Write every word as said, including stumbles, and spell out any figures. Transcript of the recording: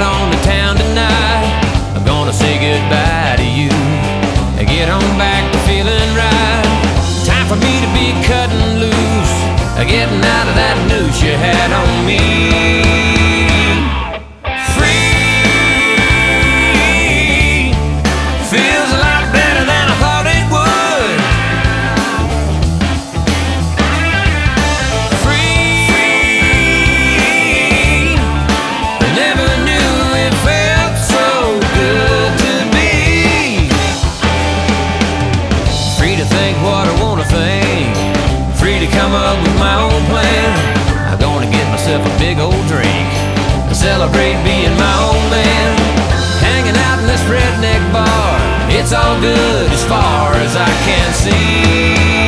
on to town tonight. I'm gonna say goodbye to you and get on back to feeling right. Time for me to be cutting loose, getting out of that noose you had on me. Come up with my own plan. I'm gonna get myself a big old drink and celebrate being my own man. Hanging out in this redneck bar, it's all good as far as I can see.